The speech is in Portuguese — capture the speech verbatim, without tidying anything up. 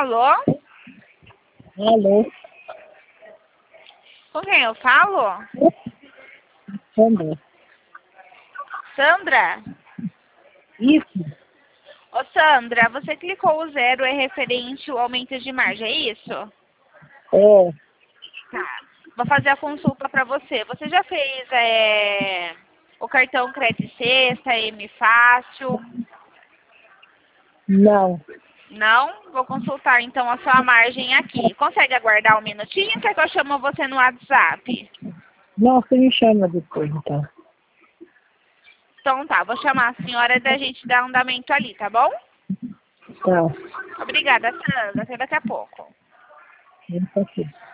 Alô? Alô? Com quem eu falo? Sandra? Sandra? Isso? Ô Sandra, você clicou o zero, é referente ao aumento de margem, é isso? É. Tá. Vou fazer a consulta para você. Você já fez é, o cartão Crédito Sexta, M Fácil? Não. Não? Vou consultar então a sua margem aqui. Consegue aguardar um minutinho? Quer que eu chamo você no WhatsApp? Não, você me chama depois, então. Então tá, vou chamar a senhora da gente dar andamento ali, tá bom? Tá. Obrigada, Sandra. Até daqui a pouco. Não tá aqui.